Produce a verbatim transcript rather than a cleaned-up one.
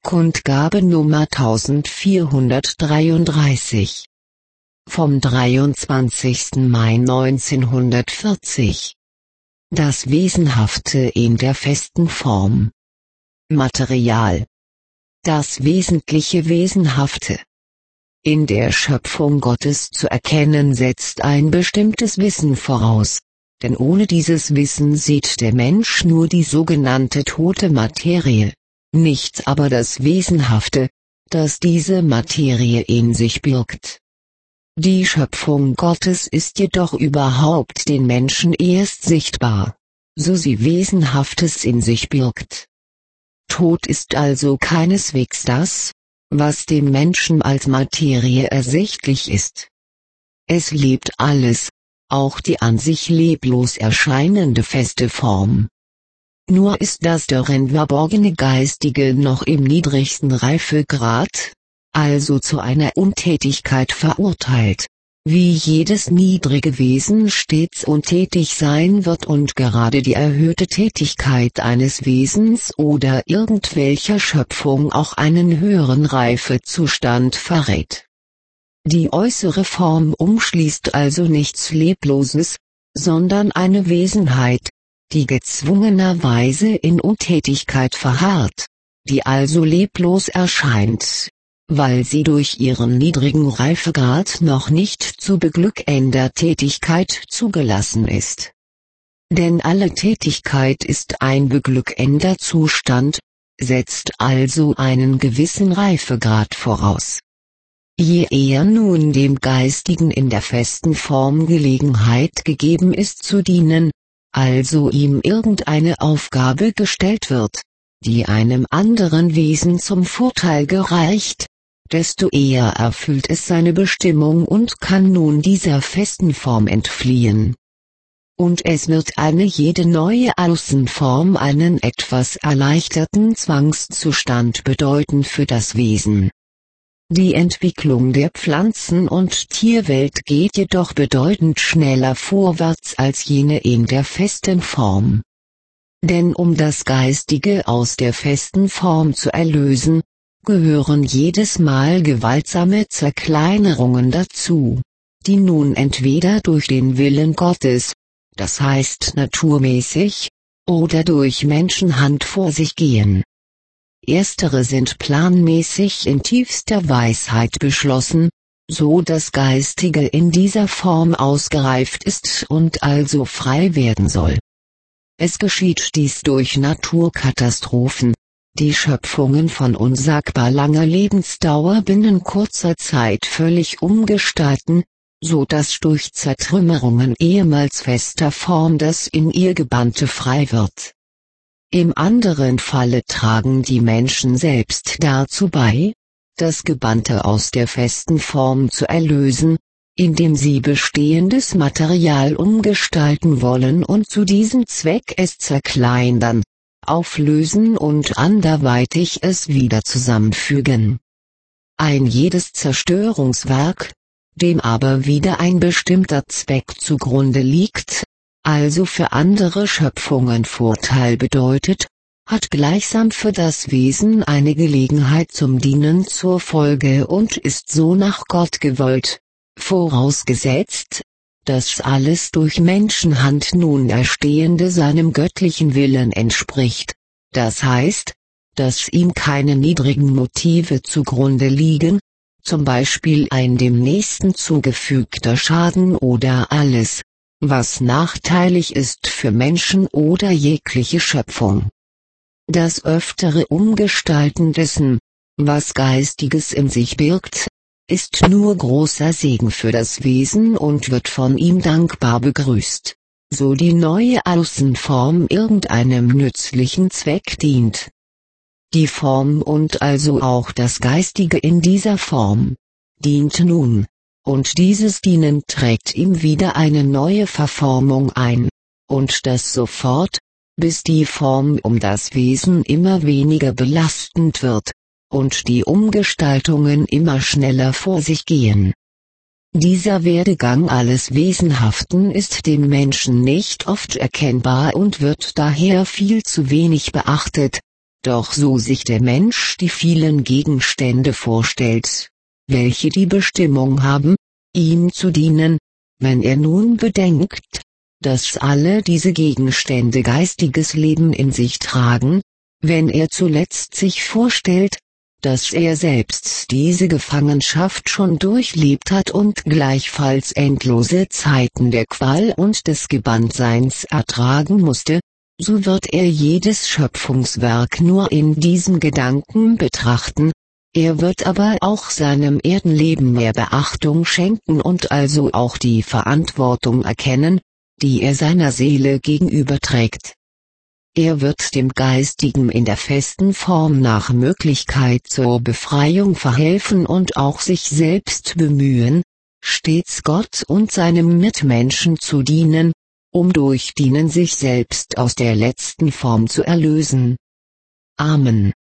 Kundgabe Nummer eintausendvierhundertdreiunddreißig vom dreiundzwanzigsten Mai neunzehnhundertvierzig. Das Wesenhafte in der festen Form. Material. Das wesentliche Wesenhafte in der Schöpfung Gottes zu erkennen setzt ein bestimmtes Wissen voraus, denn ohne dieses Wissen sieht der Mensch nur die sogenannte tote Materie, nichts aber das Wesenhafte, das diese Materie in sich birgt. Die Schöpfung Gottes ist jedoch überhaupt den Menschen erst sichtbar, so sie Wesenhaftes in sich birgt. Tod ist also keineswegs das, was dem Menschen als Materie ersichtlich ist. Es lebt alles, auch die an sich leblos erscheinende feste Form. Nur ist das darin verborgene Geistige noch im niedrigsten Reifegrad, also zu einer Untätigkeit verurteilt, wie jedes niedrige Wesen stets untätig sein wird und gerade die erhöhte Tätigkeit eines Wesens oder irgendwelcher Schöpfung auch einen höheren Reifezustand verrät. Die äußere Form umschließt also nichts Lebloses, sondern eine Wesenheit, die gezwungenerweise in Untätigkeit verharrt, die also leblos erscheint, weil sie durch ihren niedrigen Reifegrad noch nicht zu beglückender Tätigkeit zugelassen ist. Denn alle Tätigkeit ist ein beglückender Zustand, setzt also einen gewissen Reifegrad voraus. Je eher nun dem Geistigen in der festen Form Gelegenheit gegeben ist zu dienen, also ihm irgendeine Aufgabe gestellt wird, die einem anderen Wesen zum Vorteil gereicht, desto eher erfüllt es seine Bestimmung und kann nun dieser festen Form entfliehen. Und es wird eine jede neue Außenform einen etwas erleichterten Zwangszustand bedeuten für das Wesen. Die Entwicklung der Pflanzen- und Tierwelt geht jedoch bedeutend schneller vorwärts als jene in der festen Form. Denn um das Geistige aus der festen Form zu erlösen, gehören jedes Mal gewaltsame Zerkleinerungen dazu, die nun entweder durch den Willen Gottes, das heißt naturmäßig, oder durch Menschenhand vor sich gehen. Erstere sind planmäßig in tiefster Weisheit beschlossen, so das Geistige in dieser Form ausgereift ist und also frei werden soll. Es geschieht dies durch Naturkatastrophen, die Schöpfungen von unsagbar langer Lebensdauer binnen kurzer Zeit völlig umgestalten, so dass durch Zertrümmerungen ehemals fester Form das in ihr Gebannte frei wird. Im anderen Falle tragen die Menschen selbst dazu bei, das Gebannte aus der festen Form zu erlösen, indem sie bestehendes Material umgestalten wollen und zu diesem Zweck es zerkleinern, auflösen und anderweitig es wieder zusammenfügen. Ein jedes Zerstörungswerk, dem aber wieder ein bestimmter Zweck zugrunde liegt, also für andere Schöpfungen Vorteil bedeutet, hat gleichsam für das Wesen eine Gelegenheit zum Dienen zur Folge und ist so nach Gott gewollt, vorausgesetzt, dass alles durch Menschenhand nun Erstehende seinem göttlichen Willen entspricht, das heißt, dass ihm keine niedrigen Motive zugrunde liegen, zum Beispiel ein dem Nächsten zugefügter Schaden oder alles, was nachteilig ist für Menschen oder jegliche Schöpfung. Das öftere Umgestalten dessen, was Geistiges in sich birgt, ist nur großer Segen für das Wesen und wird von ihm dankbar begrüßt, so die neue Außenform irgendeinem nützlichen Zweck dient. Die Form und also auch das Geistige in dieser Form dient nun, und dieses Dienen trägt ihm wieder eine neue Verformung ein, und das sofort, bis die Form um das Wesen immer weniger belastend wird, und die Umgestaltungen immer schneller vor sich gehen. Dieser Werdegang alles Wesenhaften ist dem Menschen nicht oft erkennbar und wird daher viel zu wenig beachtet, Doch so sich der Mensch die vielen Gegenstände vorstellt, welche die Bestimmung haben, ihm zu dienen, wenn er nun bedenkt, dass alle diese Gegenstände geistiges Leben in sich tragen, wenn er zuletzt sich vorstellt, dass er selbst diese Gefangenschaft schon durchlebt hat und gleichfalls endlose Zeiten der Qual und des Gebanntseins ertragen musste, so wird er jedes Schöpfungswerk nur in diesem Gedanken betrachten, er wird aber auch seinem Erdenleben mehr Beachtung schenken und also auch die Verantwortung erkennen, die er seiner Seele gegenüber trägt. Er wird dem Geistigen in der festen Form nach Möglichkeit zur Befreiung verhelfen und auch sich selbst bemühen, stets Gott und seinem Mitmenschen zu dienen, um durch Dienen sich selbst aus der letzten Form zu erlösen. Amen.